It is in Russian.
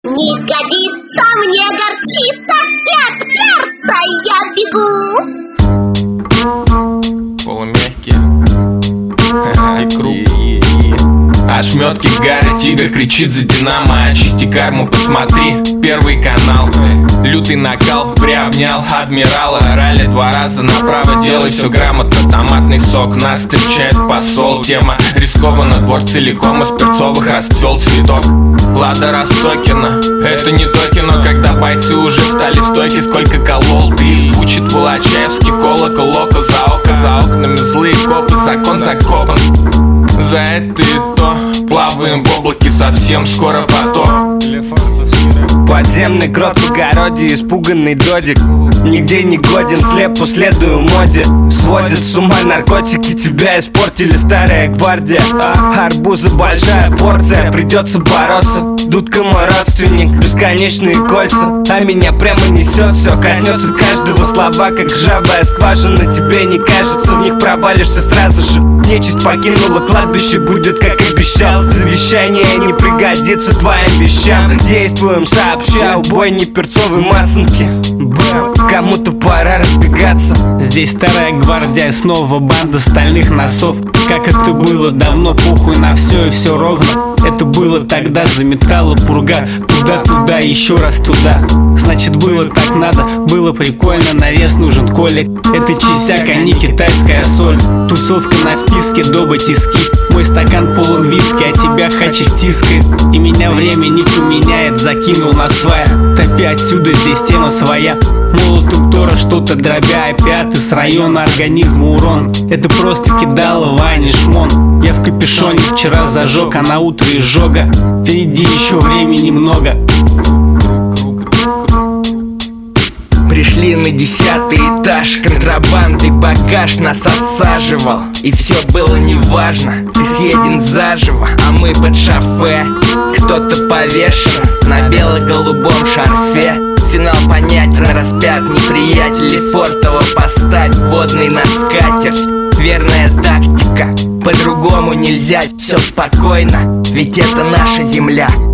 Не годится мне горчица, и от перца я бегу. Полумягкие и круг. Ошметки Гарри, тигр кричит за Динамо. Очисти карму, посмотри, Первый канал. Лютый накал, приобнял адмирала. Ралли 2 раза направо, делай все грамотно. Томатный сок, нас встречает посол. Тема рискована, двор целиком из перцовых расцвел цветок. Лада Ростокина, это не то кино, когда бойцы уже стали стойки. Сколько колол ты, учит Волочаевский колокол. Око за окнами злые копы, закон закопан. За это и то плаваем в облаке, совсем скоро потоп. Подземный крот в огороде, испуганный додик. Нигде не годен, слепо следую моде. Сводят с ума наркотики, тебя испортили старая гвардия. Арбузы большая порция, придется бороться. Дудка мой родственник, бесконечные кольца. А меня прямо несет, все коснется каждого слова, как ржавая скважина. Тебе не кажется, в них провалишься сразу же. Нечисть покинула кладбище, будет как обещал. Завещание не пригодится твоим вещам. Действуем сообща, убой не перцовой мацанки. Кому-то пора разбегаться. Здесь старая гвардия, снова банда стальных носов. Как это было давно, похуй на все и все ровно. Это было тогда, заметала пурга. Туда, еще раз туда. Значит, было так надо, было прикольно. Навес нужен колик. Это чистяк, а не китайская соль. Тусовка на вписке, доба тиски. Мой стакан полон виски, а тебя хачик тискает. И меня время не поменяет, закинул на свая. Топи отсюда, здесь тема своя. Молотом Тора что-то дробя, опять с района организма урон. Это просто кидало Ваня шмон. Я в капюшоне вчера зажег, а на утро изжога. Впереди еще времени много. Пришли на 10-й этаж, контрабандный багаж нас осаживал. И все было неважно, ты съеден заживо, а мы под шофе. Кто-то повешен на бело-голубом шарфе. Финал понятен, распят неприятель Лефортово, поставь водный на скатерть. Верная тактика, по-другому нельзя, все спокойно, ведь это наша земля.